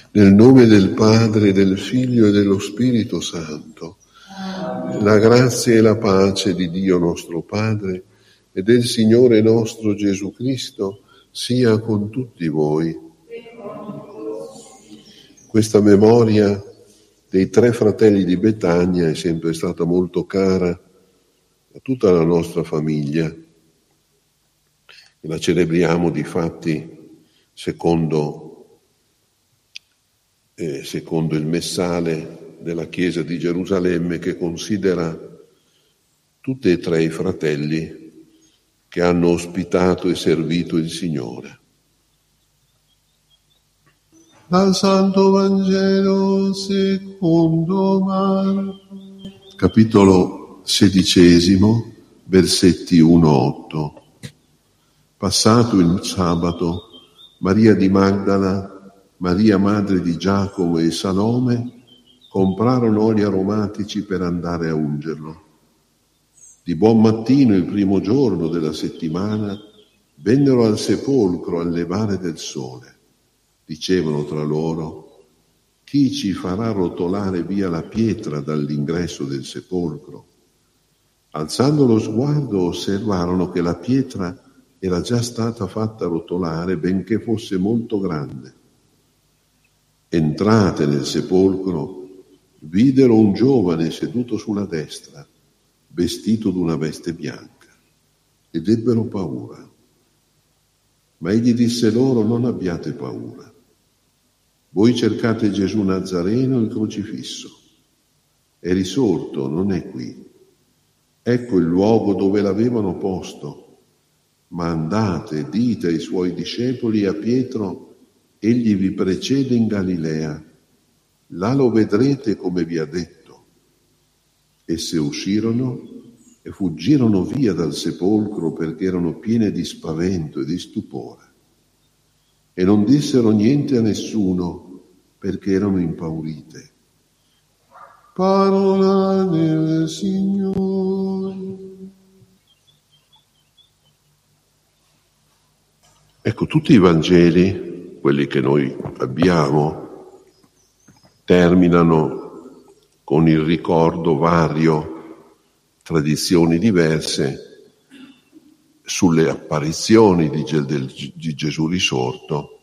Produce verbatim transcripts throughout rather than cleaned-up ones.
Nel nome del Padre, del Figlio e dello Spirito Santo. La grazia e la pace di Dio nostro Padre e del Signore nostro Gesù Cristo sia con tutti voi. Questa memoria dei tre fratelli di Betania è sempre stata molto cara a tutta la nostra famiglia. La celebriamo difatti secondo Eh, secondo il messale della Chiesa di Gerusalemme, che considera tutti e tre i fratelli che hanno ospitato e servito il Signore. Dal Santo Vangelo secondo Marco, capitolo sedicesimo, versetti uno otto. Passato il sabato, Maria di Magdala, Maria madre di Giacomo e Salome comprarono oli aromatici per andare a ungerlo. Di buon mattino, il primo giorno della settimana, vennero al sepolcro al levare del sole. Dicevano tra loro: chi ci farà rotolare via la pietra dall'ingresso del sepolcro? Alzando lo sguardo osservarono che la pietra era già stata fatta rotolare, benché fosse molto grande. Entrate nel sepolcro, videro un giovane seduto sulla destra, vestito d'una veste bianca, ed ebbero paura. Ma egli disse loro: non abbiate paura. Voi cercate Gesù Nazareno, il crocifisso. È risorto, non è qui. Ecco il luogo dove l'avevano posto. Ma andate, dite ai suoi discepoli e a Pietro: egli vi precede in Galilea, là lo vedrete come vi ha detto. Esse uscirono e fuggirono via dal sepolcro perché erano piene di spavento e di stupore. E non dissero niente a nessuno perché erano impaurite. Parola del Signore. Ecco, tutti i Vangeli, quelli che noi abbiamo, terminano con il ricordo vario, tradizioni diverse, sulle apparizioni di, del, di Gesù risorto,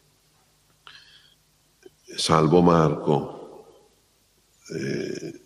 salvo Marco, eh,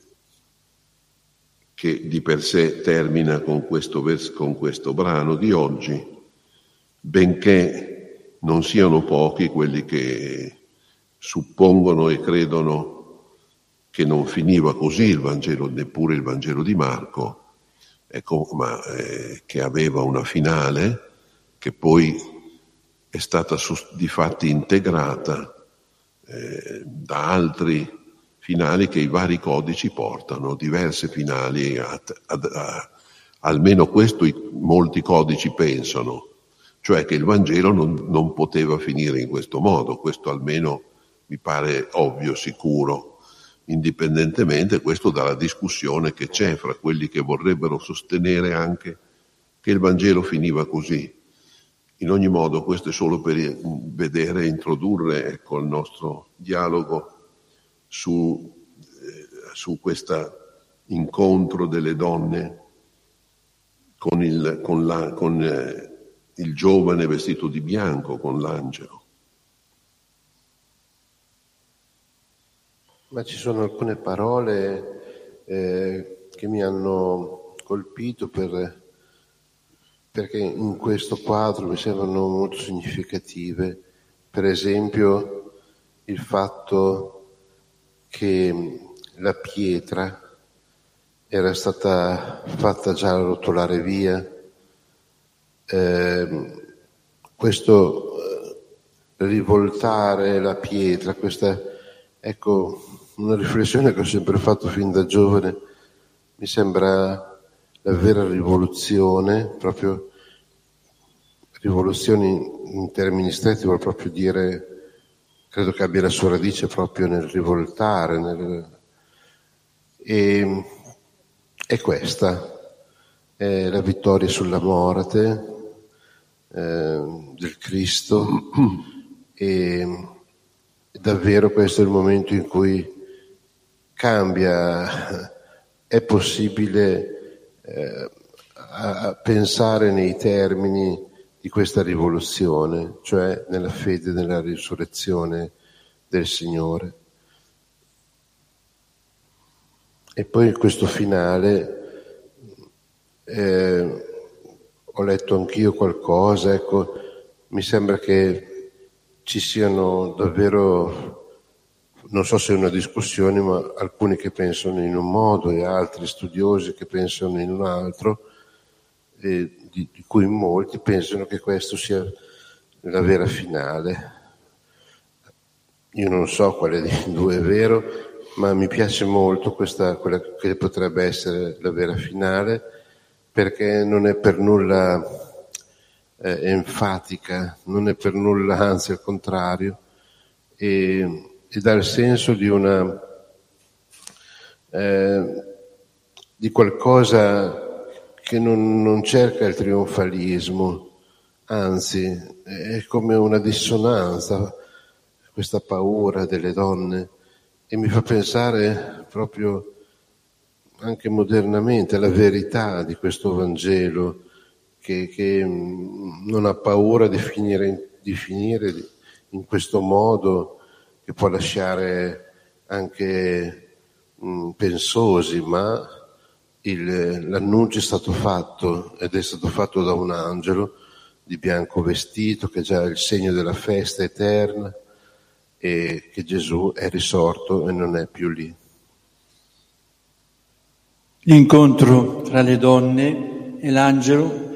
che di per sé termina con questo, vers- con questo brano di oggi, benché non siano pochi quelli che suppongono e credono che non finiva così il Vangelo, neppure il Vangelo di Marco, ecco, ma eh, che aveva una finale che poi è stata di fatti integrata eh, da altri finali che i vari codici portano, diverse finali, a, a, a, almeno questo i, molti codici pensano, cioè che il Vangelo non, non poteva finire in questo modo. Questo almeno mi pare ovvio, sicuro, indipendentemente questo dalla discussione che c'è fra quelli che vorrebbero sostenere anche che il Vangelo finiva così. In ogni modo questo è solo per vedere e introdurre, ecco, il nostro dialogo su, eh, su questo incontro delle donne con il, con la, con, eh, il giovane vestito di bianco, con l'angelo. Ma ci sono alcune parole eh, che mi hanno colpito per, perché in questo quadro mi sembrano molto significative. Per esempio il fatto che la pietra era stata fatta già rotolare via. Eh, questo eh, rivoltare la pietra, questa, ecco, una riflessione che ho sempre fatto fin da giovane, mi sembra la vera rivoluzione, proprio rivoluzione in, in termini stretti vuol proprio dire, credo che abbia la sua radice proprio nel rivoltare, nel, e è questa, è la vittoria sulla morte Eh, del Cristo e davvero questo è il momento in cui cambia, è possibile eh, a pensare nei termini di questa rivoluzione, cioè nella fede nella risurrezione del Signore. E poi questo finale, eh, ho letto anch'io qualcosa, ecco, mi sembra che ci siano davvero, non so se è una discussione, ma alcuni che pensano in un modo e altri studiosi che pensano in un altro, e di, di cui molti pensano che questo sia la vera finale. Io non so quale dei due è vero, ma mi piace molto questa, quella che potrebbe essere la vera finale, perché non è per nulla eh, enfatica, non è per nulla, anzi al contrario, e, e dà il senso di una eh, di qualcosa che non, non cerca il trionfalismo, anzi è come una dissonanza, questa paura delle donne, e mi fa pensare proprio anche modernamente alla verità di questo Vangelo che, che non ha paura di finire, di finire in questo modo che può lasciare anche mh, pensosi, ma il, l'annuncio è stato fatto ed è stato fatto da un angelo di bianco vestito, che è già il segno della festa eterna, e che Gesù è risorto e non è più lì. L'incontro tra le donne e l'angelo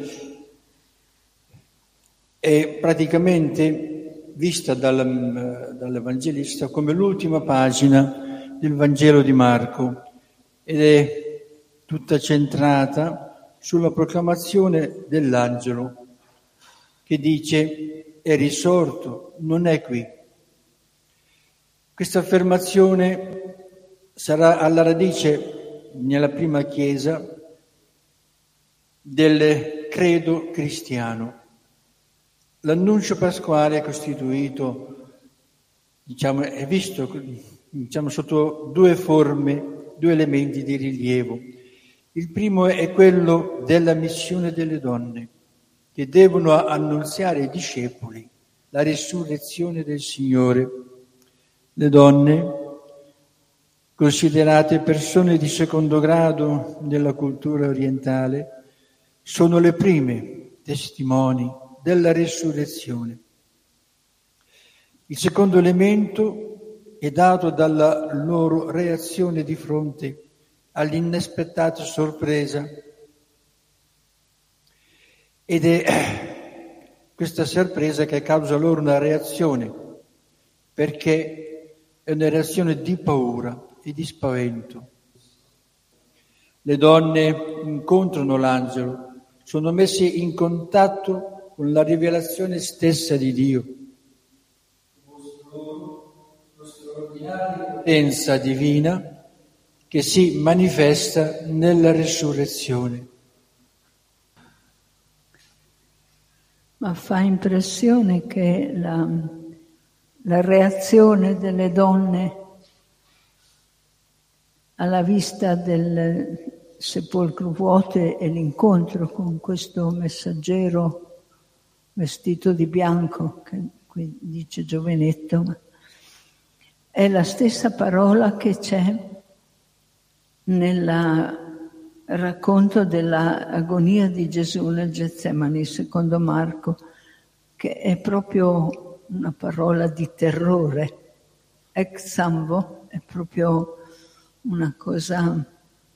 è praticamente vista dal, dall'Evangelista come l'ultima pagina del Vangelo di Marco ed è tutta centrata sulla proclamazione dell'angelo che dice: è risorto, non è qui. Questa affermazione sarà alla radice nella prima Chiesa del credo cristiano. L'annuncio pasquale è costituito, diciamo, è visto diciamo, sotto due forme, due elementi di rilievo. Il primo è quello della missione delle donne, che devono annunziare ai discepoli la risurrezione del Signore. Le donne, considerate persone di secondo grado nella cultura orientale, sono le prime testimoni della risurrezione. Il secondo elemento è dato dalla loro reazione di fronte all'inaspettata sorpresa, ed è questa sorpresa che causa loro una reazione, perché è una reazione di paura e di spavento. Le donne incontrano l'angelo, sono messe in contatto con la rivelazione stessa di Dio. Mostrano la straordinaria potenza divina che si manifesta nella risurrezione. Ma fa impressione che la, la reazione delle donne alla vista del sepolcro vuoto e l'incontro con questo messaggero vestito di bianco, che qui dice giovinetto, ma è la stessa parola che c'è nel racconto dell'agonia di Gesù nel Getsemani, secondo Marco, che è proprio una parola di terrore. Ex ambo è proprio una cosa,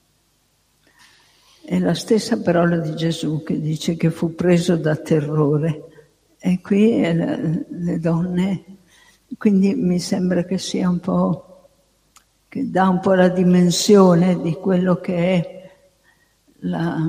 è la stessa parola di Gesù che dice che fu preso da terrore, e qui è la, le donne, quindi mi sembra che sia un po', che dà un po' la dimensione di quello che è la,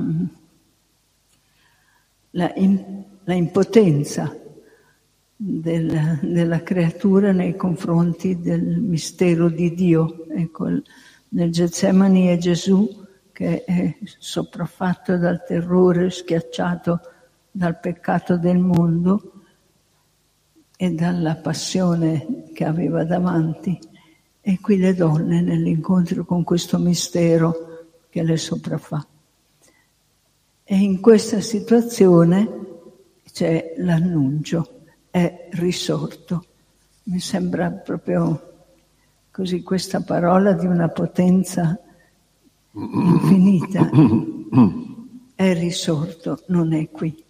la, in, la impotenza del, della creatura nei confronti del mistero di Dio. Ecco, nel Getsemani è Gesù che è sopraffatto dal terrore, schiacciato dal peccato del mondo, e dalla passione che aveva davanti, e qui le donne nell'incontro con questo mistero che le sopraffa. E in questa situazione c'è l'annuncio, è risorto. Mi sembra proprio così questa parola di una potenza infinita. È risorto, non è qui.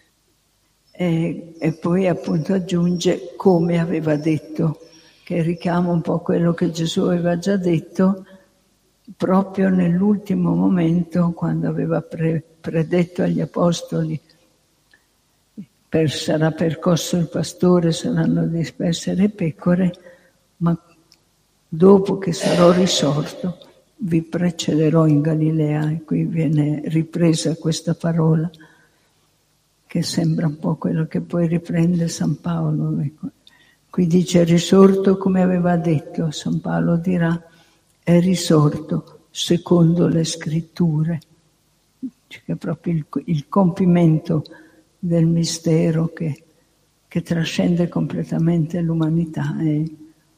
E, e poi appunto aggiunge come aveva detto, che richiama un po' quello che Gesù aveva già detto proprio nell'ultimo momento, quando aveva pre- predetto agli apostoli: per, sarà percosso il pastore, saranno disperse le pecore, ma dopo che sarò risorto vi precederò in Galilea. E qui viene ripresa questa parola che sembra un po' quello che poi riprende San Paolo. Ecco. Qui dice risorto come aveva detto, San Paolo dirà è risorto secondo le scritture, cioè che è proprio il, il compimento del mistero che, che trascende completamente l'umanità. E,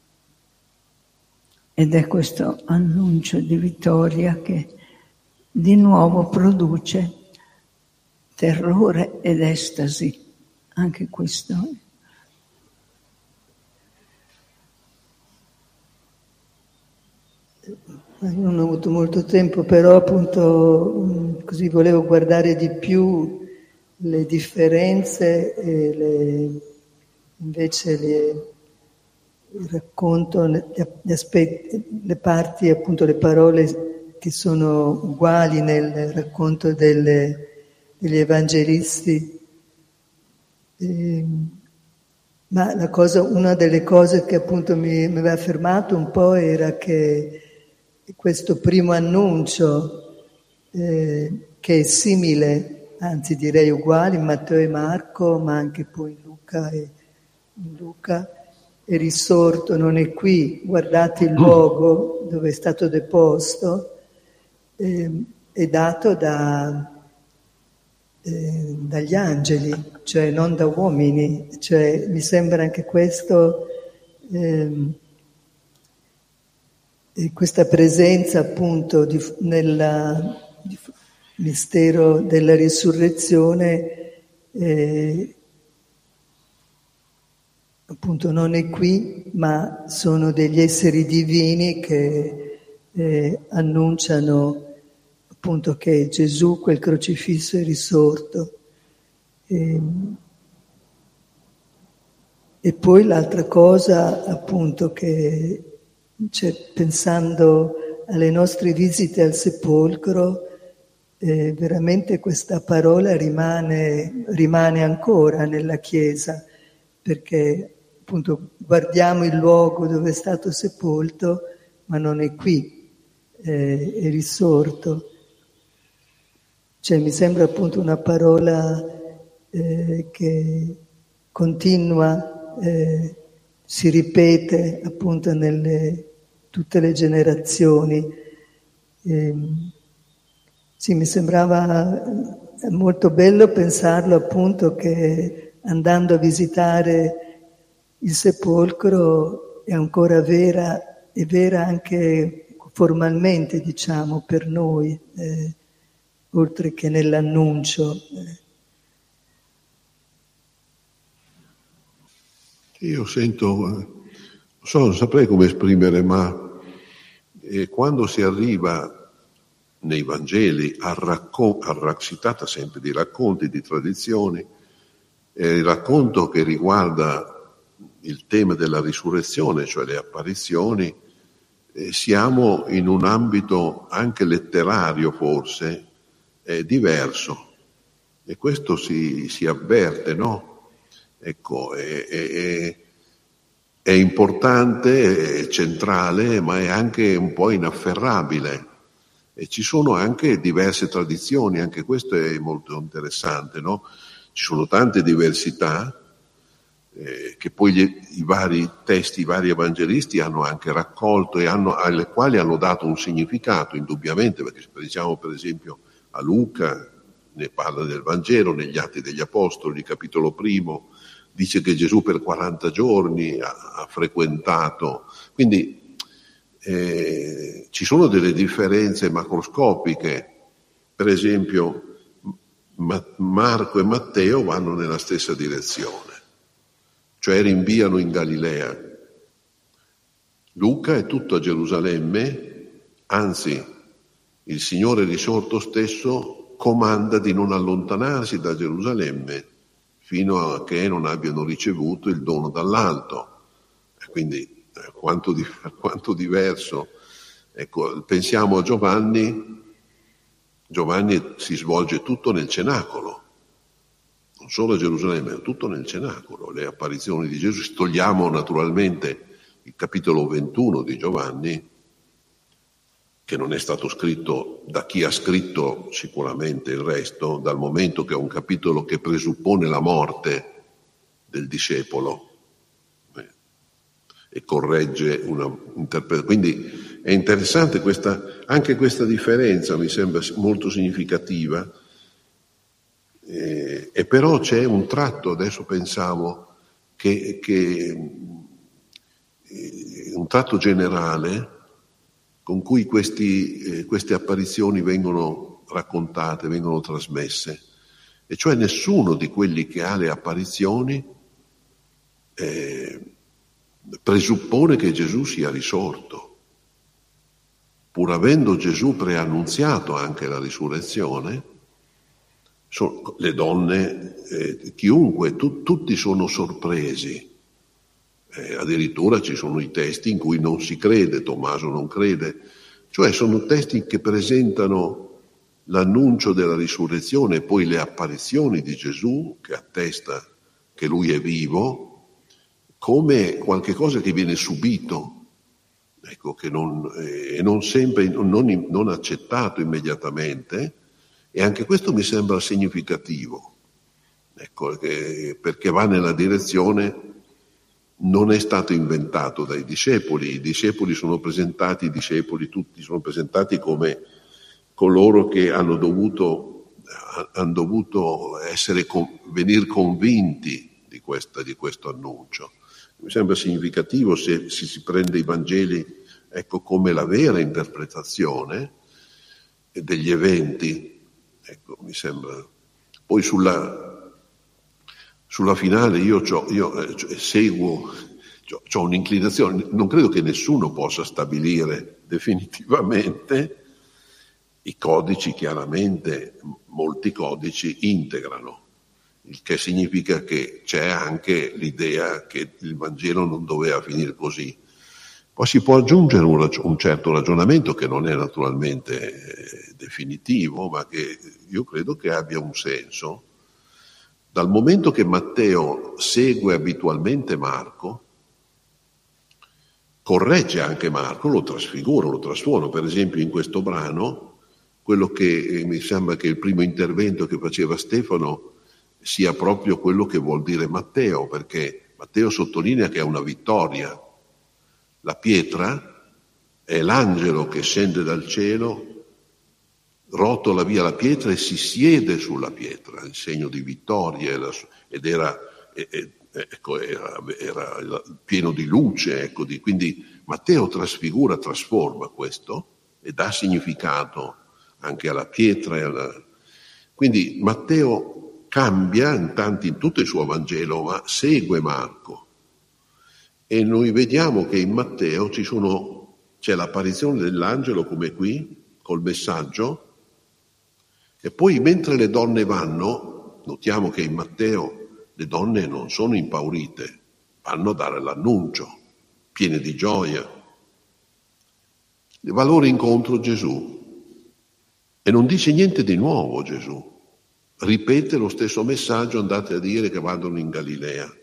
ed è questo annuncio di vittoria che di nuovo produce terrore ed estasi, anche questo. Non ho avuto molto tempo, però appunto così volevo guardare di più le differenze e le, invece le, il racconto, gli aspetti, le parti, appunto le parole che sono uguali nel racconto delle, degli evangelisti. E, ma la cosa, una delle cose che appunto mi, mi aveva fermato un po' era che questo primo annuncio, eh, che è simile, anzi direi uguale, in Matteo e Marco, ma anche poi in Luca, e, in Luca è risorto, non è qui, guardate il luogo dove è stato deposto, eh, è dato da... Eh, dagli angeli, cioè non da uomini, cioè mi sembra anche questo, ehm, questa presenza appunto di, nel mistero della risurrezione, eh, appunto non è qui, ma sono degli esseri divini che eh, annunciano appunto che Gesù, quel crocifisso, è risorto. E, e poi l'altra cosa, appunto, che cioè, pensando alle nostre visite al sepolcro, eh, veramente questa parola rimane, rimane ancora nella Chiesa, perché appunto guardiamo il luogo dove è stato sepolto, ma non è qui, eh, è risorto. Cioè mi sembra appunto una parola eh, che continua, eh, si ripete appunto nelle tutte le generazioni. E, sì, mi sembrava molto bello pensarlo appunto che andando a visitare il sepolcro è ancora vera, è vera anche formalmente, diciamo, per noi. Eh, oltre che nell'annuncio. Io sento, non so, non saprei come esprimere, ma eh, quando si arriva nei Vangeli a racconto, si tratta sempre di racconti, di tradizioni, eh, il racconto che riguarda il tema della risurrezione, cioè le apparizioni, eh, siamo in un ambito anche letterario forse, è diverso, e questo si, si avverte, no? Ecco, è, è, è importante, è centrale, ma è anche un po' inafferrabile, e ci sono anche diverse tradizioni, anche questo è molto interessante, no? Ci sono tante diversità eh, che poi gli, i vari testi, i vari evangelisti hanno anche raccolto e hanno, alle quali hanno dato un significato, indubbiamente, perché se pensiamo per esempio a Luca, ne parla del Vangelo, negli Atti degli Apostoli, capitolo primo, dice che Gesù per quaranta giorni ha, ha frequentato, quindi eh, ci sono delle differenze macroscopiche. Per esempio Ma- Marco e Matteo vanno nella stessa direzione, cioè rinviano in Galilea. Luca è tutto a Gerusalemme, anzi il Signore risorto stesso comanda di non allontanarsi da Gerusalemme fino a che non abbiano ricevuto il dono dall'alto. E quindi eh, quanto, di, quanto diverso. Ecco, pensiamo a Giovanni. Giovanni si svolge tutto nel cenacolo, non solo a Gerusalemme, ma tutto nel cenacolo. Le apparizioni di Gesù, togliamo naturalmente il capitolo ventuno di Giovanni, che non è stato scritto da chi ha scritto sicuramente il resto, dal momento che è un capitolo che presuppone la morte del discepolo eh, e corregge una interpretazione. Quindi è interessante questa, anche questa differenza, mi sembra molto significativa, eh, e però c'è un tratto, adesso pensavo, che, che eh, un tratto generale con cui questi, eh, queste apparizioni vengono raccontate, vengono trasmesse, e cioè nessuno di quelli che ha le apparizioni eh, presuppone che Gesù sia risorto. Pur avendo Gesù preannunziato anche la risurrezione, so, le donne, eh, chiunque, tu, tutti sono sorpresi. Eh, addirittura ci sono i testi in cui non si crede, Tommaso non crede, cioè sono testi che presentano l'annuncio della risurrezione e poi le apparizioni di Gesù, che attesta che lui è vivo, come qualche cosa che viene subito. Ecco, che non, eh, non sempre, non, non accettato immediatamente, e anche questo mi sembra significativo, ecco, che, perché va nella direzione, non è stato inventato dai discepoli, i discepoli sono presentati, i discepoli tutti sono presentati come coloro che hanno dovuto, hanno dovuto essere, venir convinti di, questa, di questo annuncio. Mi sembra significativo se, se si prende i Vangeli, ecco, come la vera interpretazione degli eventi, ecco, mi sembra. Poi sulla, sulla finale io, c'ho, io eh, seguo, c'ho, c'ho un'inclinazione, non credo che nessuno possa stabilire definitivamente. I codici, chiaramente, molti codici integrano, il che significa che c'è anche l'idea che il Vangelo non doveva finire così. Poi si può aggiungere un, un certo ragionamento che non è naturalmente eh, definitivo, ma che io credo che abbia un senso. Dal momento che Matteo segue abitualmente Marco, corregge anche Marco, lo trasfigura, lo trasforma. Per esempio in questo brano, quello che eh, mi sembra che il primo intervento che faceva Stefano sia proprio quello che vuol dire Matteo, perché Matteo sottolinea che è una vittoria. La pietra è l'angelo che scende dal cielo, rotola via la pietra e si siede sulla pietra, il segno di vittoria, ed era, ecco, era, era pieno di luce, ecco, di, quindi Matteo trasfigura, trasforma questo e dà significato anche alla pietra. E alla... Quindi Matteo cambia in tanti, in tutto il suo Vangelo, ma segue Marco. E noi vediamo che in Matteo ci sono, c'è l'apparizione dell'angelo come qui, col messaggio, e poi mentre le donne vanno, notiamo che in Matteo le donne non sono impaurite, vanno a dare l'annuncio, piene di gioia. Va loro incontro Gesù e non dice niente di nuovo Gesù. Ripete lo stesso messaggio, andate a dire che vadano in Galilea.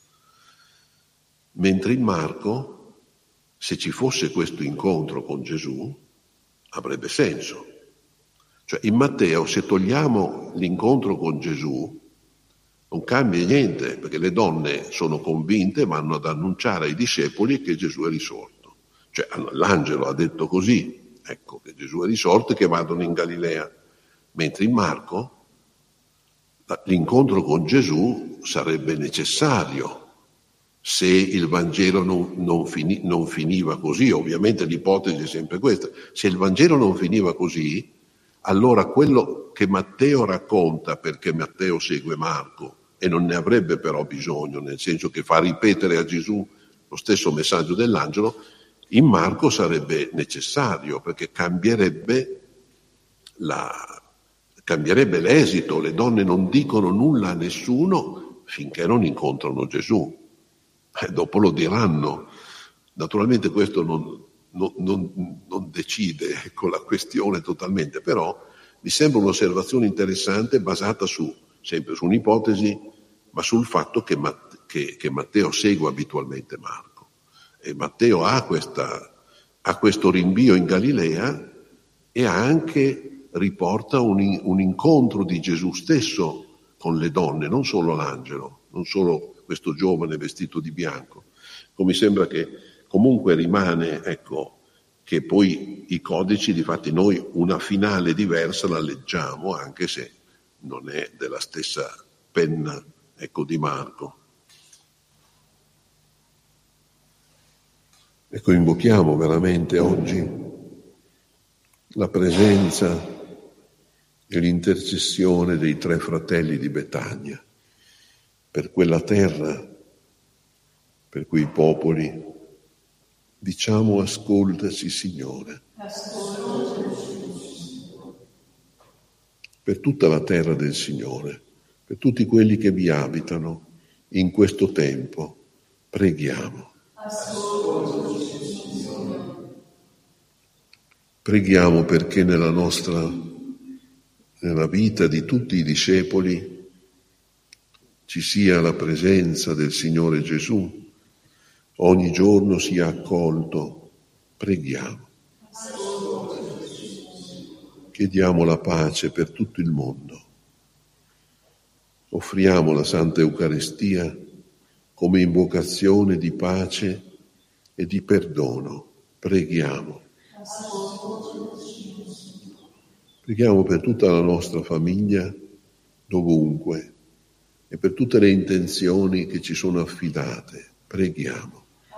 Mentre in Marco, se ci fosse questo incontro con Gesù, avrebbe senso. Cioè in Matteo, se togliamo l'incontro con Gesù, non cambia niente, perché le donne sono convinte, vanno ad annunciare ai discepoli che Gesù è risorto. Cioè l'angelo ha detto così, ecco, che Gesù è risorto e che vadano in Galilea. Mentre in Marco l'incontro con Gesù sarebbe necessario se il Vangelo non, non, fini, non finiva così. Ovviamente l'ipotesi è sempre questa. Se il Vangelo non finiva così, allora quello che Matteo racconta, perché Matteo segue Marco, e non ne avrebbe però bisogno, nel senso che fa ripetere a Gesù lo stesso messaggio dell'angelo, in Marco sarebbe necessario, perché cambierebbe, la, cambierebbe l'esito. Le donne non dicono nulla a nessuno finché non incontrano Gesù. E dopo lo diranno. Naturalmente questo non, non, non, non decide ecco, la questione totalmente, però mi sembra un'osservazione interessante basata su, sempre su un'ipotesi, ma sul fatto che, Matte, che, che Matteo segue abitualmente Marco. E Matteo ha, questa, ha questo rinvio in Galilea e anche riporta un, un incontro di Gesù stesso con le donne, non solo l'angelo, non solo questo giovane vestito di bianco. Mi sembra che comunque rimane, ecco, che poi i codici, difatti noi una finale diversa la leggiamo, anche se non è della stessa penna, ecco, di Marco. Ecco, invochiamo veramente oggi la presenza e l'intercessione dei tre fratelli di Betania per quella terra, per quei popoli. Diciamo: ascoltaci, Signore. Per tutta la terra del Signore, per tutti quelli che vi abitano in questo tempo, preghiamo. Preghiamo perché nella nostra, nella vita di tutti i discepoli, ci sia la presenza del Signore Gesù, ogni giorno sia accolto. Preghiamo. Chiediamo la pace per tutto il mondo. Offriamo la Santa Eucaristia come invocazione di pace e di perdono. Preghiamo. Preghiamo per tutta la nostra famiglia, dovunque, e per tutte le intenzioni che ci sono affidate. Preghiamo.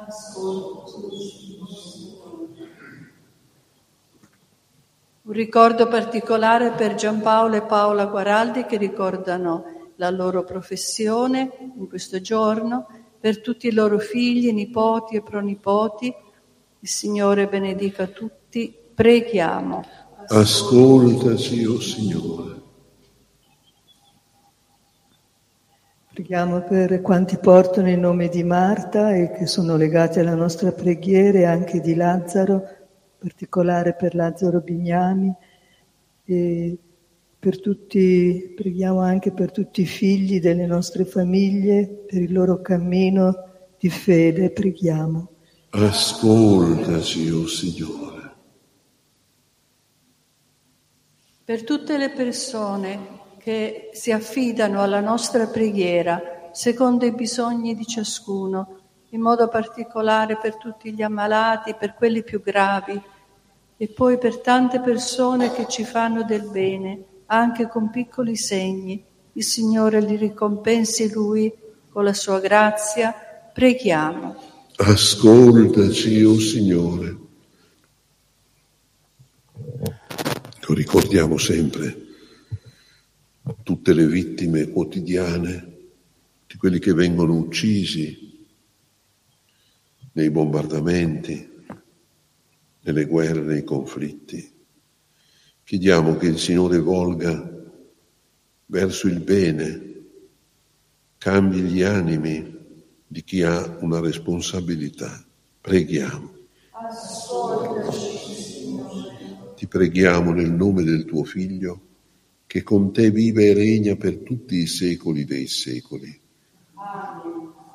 Un ricordo particolare per Giampaolo e Paola Guaraldi, che ricordano la loro professione in questo giorno, per tutti i loro figli, nipoti e pronipoti. Il Signore benedica tutti. Preghiamo. Ascoltaci, o Signore. Preghiamo per quanti portano il nome di Marta e che sono legati alla nostra preghiera, e anche di Lazzaro, in particolare per Lazzaro Bignami, e per tutti, preghiamo anche per tutti i figli delle nostre famiglie, per il loro cammino di fede. Preghiamo. Ascoltaci, o Signore. Per tutte le persone che si affidano alla nostra preghiera secondo i bisogni di ciascuno, in modo particolare per tutti gli ammalati, per quelli più gravi, e poi per tante persone che ci fanno del bene, anche con piccoli segni. Il Signore li ricompensi Lui con la sua grazia. Preghiamo. Ascoltaci, o Signore. Ricordiamo sempre tutte le vittime quotidiane di quelli che vengono uccisi nei bombardamenti, nelle guerre, nei conflitti. Chiediamo che il Signore volga verso il bene, cambi gli animi di chi ha una responsabilità. Preghiamo. Ti preghiamo nel nome del tuo Figlio, che con te vive e regna per tutti i secoli dei secoli. Amen.